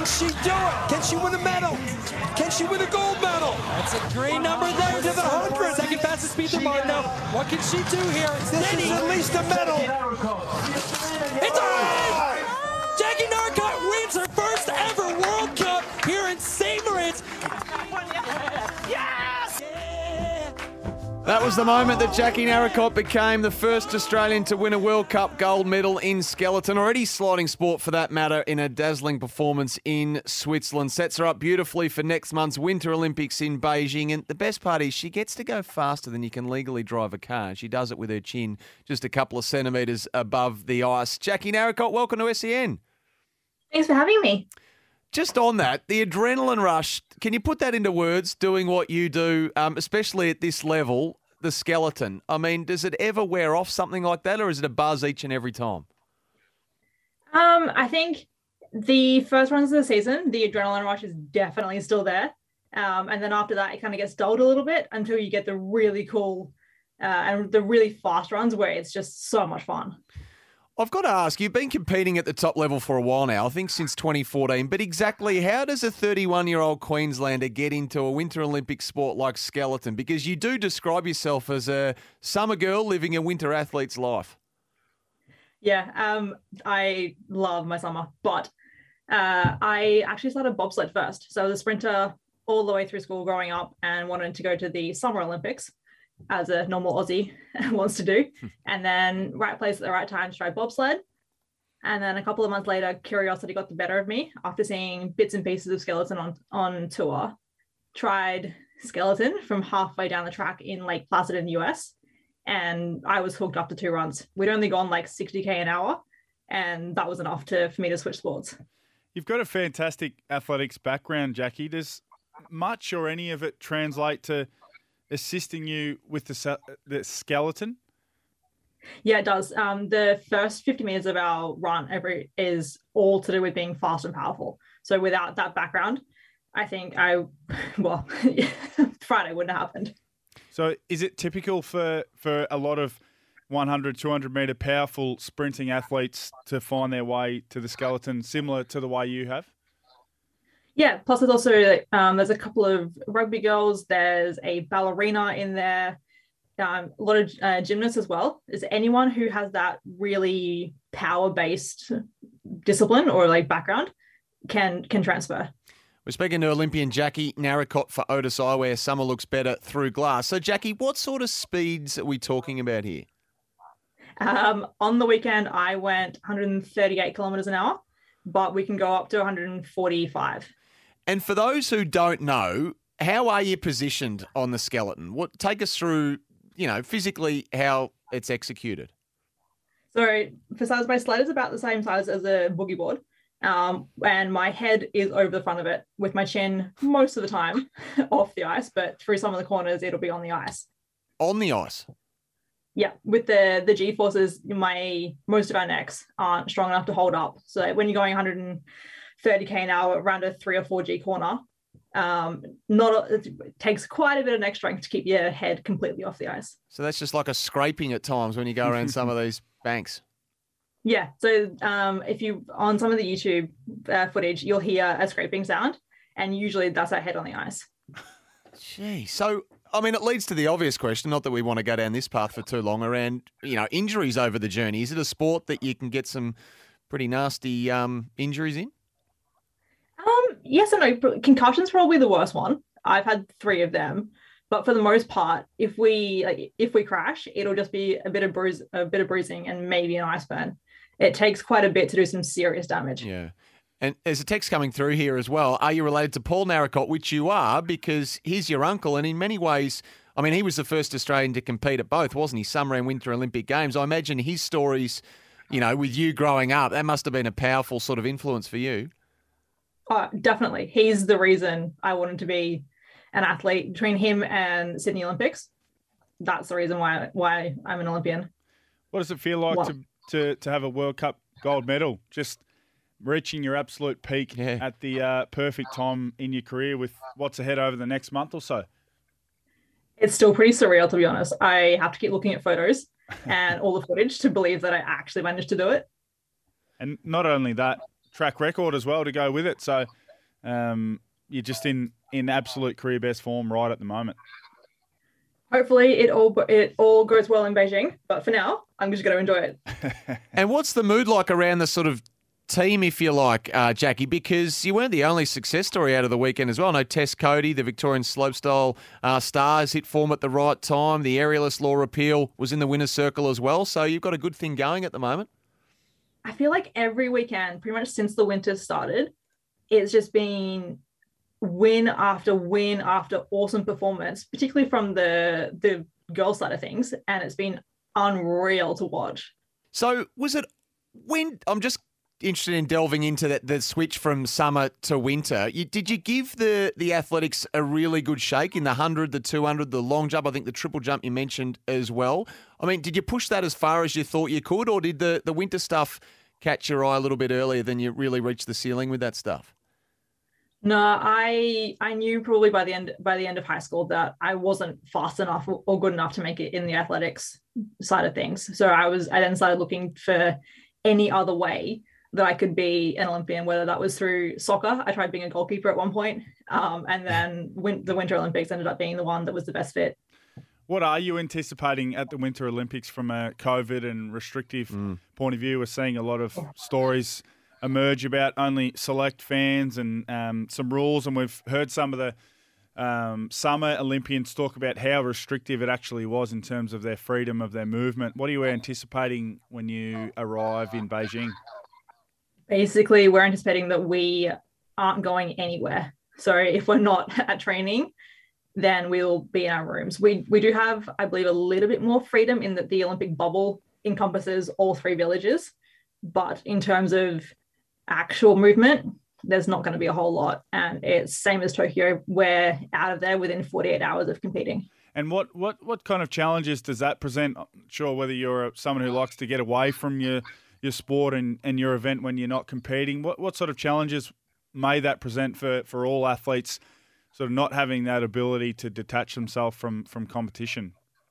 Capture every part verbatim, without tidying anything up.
Can she do it? Can she win a medal? Can she win a gold medal? That's a great number there to the hundred. Second fastest speed to Martineau. What can she do here? This Steady. is at least a medal. It's on! Jackie Narcott wins her first ever World Cup here in Saint Moritz. Yes! That was the moment that Jackie Narracott became the first Australian to win a World Cup gold medal in skeleton, or any sliding sport for that matter, in a dazzling performance in Switzerland. Sets her up beautifully for next month's Winter Olympics in Beijing. And the best part is she gets to go faster than you can legally drive a car. She does it with her chin just a couple of centimetres above the ice. Jackie Narracott, welcome to S E N. Thanks for having me. Just on that, the adrenaline rush, can you put that into words, doing what you do, um, especially at this level, the skeleton? I mean, does it ever wear off, something like that, or is it a buzz each and every time? Um, I think the first runs of the season, the adrenaline rush is definitely still there. Um, and then after that, it kind of gets dulled a little bit until you get the really cool uh, and the really fast runs where it's just so much fun. I've got to ask, you've been competing at the top level for a while now, I think since twenty fourteen, but exactly how does a thirty-one-year-old Queenslander get into a Winter Olympic sport like skeleton? Because you do describe yourself as a summer girl living a winter athlete's life. Yeah, um, I love my summer, but uh, I actually started bobsled first. So I was a sprinter all the way through school growing up and wanted to go to the Summer Olympics, as a normal Aussie wants to do. And then right place at the right time to try bobsled. And then a couple of months later, curiosity got the better of me after seeing bits and pieces of skeleton on, on tour. Tried skeleton from halfway down the track in Lake Placid in the U S. And I was hooked after two runs. We'd only gone like sixty K an hour. And that was enough to for me to switch sports. You've got a fantastic athletics background, Jackie. Does much or any of it translate to assisting you with the, the skeleton? Yeah, it does. Um, the first fifty meters of our run every is all to do with being fast and powerful. So without that background, I think I, well, Friday wouldn't have happened. So is it typical for, for a lot of one hundred, two hundred meter powerful sprinting athletes to find their way to the skeleton similar to the way you have? Yeah, plus there's also, um, there's a couple of rugby girls, there's a ballerina in there, um, a lot of uh, gymnasts as well. Is anyone who has that really power-based discipline or like background can can transfer. We're speaking to Olympian Jackie Narracott for Otis Eyewear. Summer looks better through glass. So, Jackie, what sort of speeds are we talking about here? Um, on the weekend, I went one hundred thirty-eight kilometers an hour, but we can go up to one hundred forty-five. And for those who don't know, how are you positioned on the skeleton? What take us through, you know, physically how it's executed? So for size, my sled is about the same size as a boogie board. Um, and my head is over the front of it with my chin most of the time off the ice, but through some of the corners, it'll be on the ice. On the ice? Yeah, with the, the G-forces, my most of our necks aren't strong enough to hold up. So when you're going one hundred thirty K an hour around a three or four G corner, um, not a, it takes quite a bit of neck strength to keep your head completely off the ice. So that's just like a scraping at times when you go around some of these banks. Yeah, so um, if you, on some of the YouTube uh, footage, you'll hear a scraping sound, and usually that's our head on the ice. Gee, so, I mean, it leads to the obvious question, not that we want to go down this path for too long, around, you know, injuries over the journey. Is it a sport that you can get some pretty nasty um, injuries in? Um, yes and no. Concussion's probably the worst one. I've had three of them. But for the most part, if we like, if we crash, it'll just be a bit of bruise, a bit of bruising, and maybe an ice burn. It takes quite a bit to do some serious damage. Yeah. And there's a text coming through here as well. Are you related to Paul Narracott? Which you are, because he's your uncle. And in many ways, I mean, he was the first Australian to compete at both, wasn't he? Summer and Winter Olympic Games. I imagine his stories, you know, with you growing up, that must have been a powerful sort of influence for you. Oh, definitely. He's the reason I wanted to be an athlete. Between him and Sydney Olympics, that's the reason why why I'm an Olympian. What does it feel like What? to, to, to have a World Cup gold medal? Just reaching your absolute peak Yeah. at the uh, perfect time in your career with what's ahead over the next month or so? It's still pretty surreal, to be honest. I have to keep looking at photos and all the footage to believe that I actually managed to do it. And not only that, track record as well to go with it. So um, you're just in, in absolute career best form right at the moment. Hopefully it all it all goes well in Beijing, but for now, I'm just going to enjoy it. And what's the mood like around the sort of team, if you like, uh, Jackie? Because you weren't the only success story out of the weekend as well. I know Tess Cody, the Victorian slopestyle uh, stars, hit form at the right time. The aerialist Laura Peel was in the winner's circle as well. So you've got a good thing going at the moment. I feel like every weekend, pretty much since the winter started, it's just been win after win after awesome performance, particularly from the the girls' side of things, and it's been unreal to watch. So was it when I'm just interested in delving into that the switch from summer to winter? You, did you give the the athletics a really good shake in the one hundred, the two hundred, the long jump? I think the triple jump you mentioned as well. I mean, did you push that as far as you thought you could, or did the the winter stuff catch your eye a little bit earlier than you really reached the ceiling with that stuff? No, I I knew probably by the end by the end of high school that I wasn't fast enough or good enough to make it in the athletics side of things. So I was I then started looking for any other way that I could be an Olympian, whether that was through soccer. I tried being a goalkeeper at one point, um, and then win, the Winter Olympics ended up being the one that was the best fit. What are you anticipating at the Winter Olympics from a COVID and restrictive mm. point of view? We're seeing a lot of stories emerge about only select fans and um, some rules, and we've heard some of the um, summer Olympians talk about how restrictive it actually was in terms of their freedom of their movement. What are you anticipating when you arrive in Beijing? Basically, we're anticipating that we aren't going anywhere. So if we're not at training, then we'll be in our rooms. We we do have, I believe, a little bit more freedom in that the Olympic bubble encompasses all three villages. But in terms of actual movement, there's not going to be a whole lot. And it's same as Tokyo. We're out of there within forty-eight hours of competing. And what, what, what kind of challenges does that present? I'm sure whether you're someone who likes to get away from your, your sport and, and your event when you're not competing, what, what sort of challenges may that present for, for all athletes, sort of not having that ability to detach themselves from, from competition?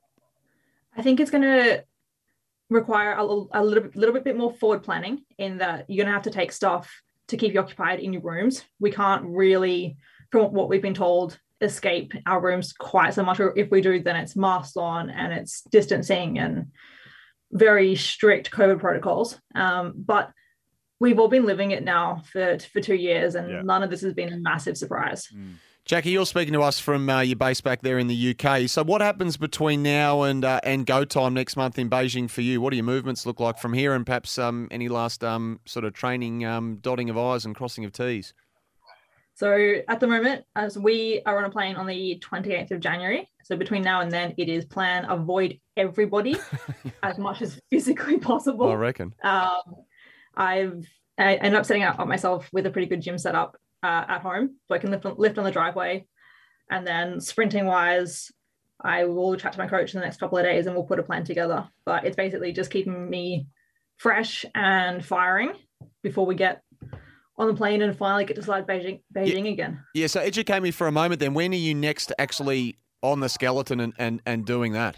I think it's going to require a, a little, little bit more forward planning in that you're going to have to take stuff to keep you occupied in your rooms. We can't really, from what we've been told, escape our rooms quite so much. Or if we do, then it's masks on and it's distancing and very strict COVID protocols. Um, but we've all been living it now for, for two years and yeah. none of this has been a massive surprise. Mm. Jackie, you're speaking to us from uh, your base back there in the U K. So what happens between now and uh, and go time next month in Beijing for you? What do your movements look like from here, and perhaps um, any last um, sort of training um, dotting of I's and crossing of T's? So at the moment, as we are on a plane on the twenty-eighth of January. So between now and then, it is plan avoid everybody as much as physically possible. I reckon. Um, I've I ended up setting up myself with a pretty good gym setup uh, at home, so I can lift on, lift on the driveway. And then sprinting wise, I will chat to my coach in the next couple of days and we'll put a plan together. But it's basically just keeping me fresh and firing before we get on the plane and finally get to slide Beijing, Beijing yeah. again. Yeah, so educate me for a moment then. When are you next actually on the skeleton and, and, and doing that?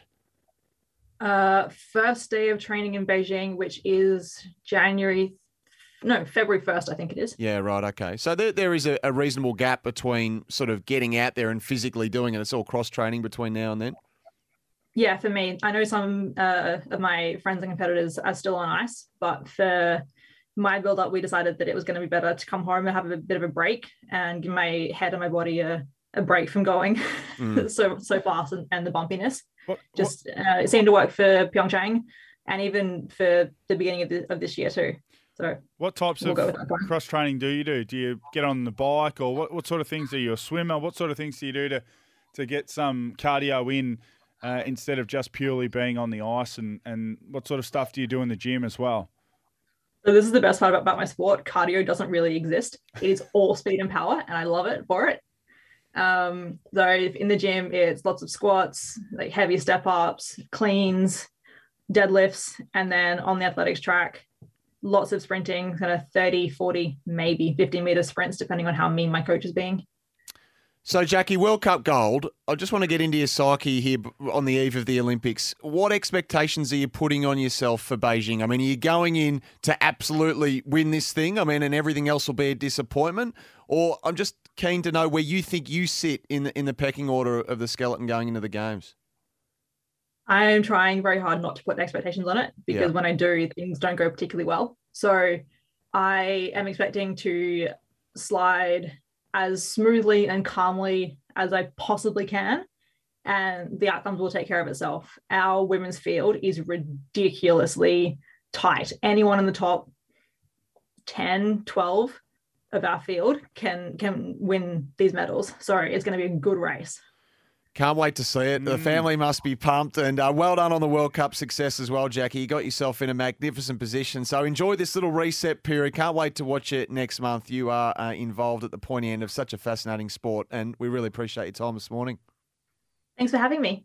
Uh, first day of training in Beijing, which is January, no, February first, I think it is. Yeah, right, okay. So there, there is a, a reasonable gap between sort of getting out there and physically doing it. It's all cross-training between now and then? Yeah, for me. I know some uh, of my friends and competitors are still on ice, but for my build-up, we decided that it was going to be better to come home and have a bit of a break and give my head and my body a, a break from going mm. so so fast and, and the bumpiness. What, Just what? Uh, it seemed to work for Pyeongchang and even for the beginning of, the, of this year too. So what types we'll of cross-training do you do? Do you get on the bike, or what, what sort of things? Are you a swimmer? What sort of things do you do to, to get some cardio in uh, instead of just purely being on the ice? And, and what sort of stuff do you do in the gym as well? So this is the best part about, about my sport. Cardio doesn't really exist. It is all speed and power, and I love it for it. Um, so in the gym, it's lots of squats, like heavy step-ups, cleans, deadlifts, and then on the athletics track, lots of sprinting, kind of thirty, forty, maybe fifty meter sprints, depending on how mean my coach is being. So, Jackie, World Cup gold. I just want to get into your psyche here on the eve of the Olympics. What expectations are you putting on yourself for Beijing? I mean, are you going in to absolutely win this thing? I mean, and everything else will be a disappointment? Or I'm just keen to know where you think you sit in the, in the pecking order of the skeleton going into the Games. I am trying very hard not to put expectations on it because Yeah. when I do, things don't go particularly well. So I am expecting to slide as smoothly and calmly as I possibly can, and the outcomes will take care of itself. Our women's field is ridiculously tight. Anyone in the top ten, twelve of our field can can win these medals. So it's going to be a good race. Can't wait to see it. The family must be pumped. And uh, well done on the World Cup success as well, Jackie. You got yourself in a magnificent position. So enjoy this little reset period. Can't wait to watch it next month. You are uh, involved at the pointy end of such a fascinating sport, and we really appreciate your time this morning. Thanks for having me.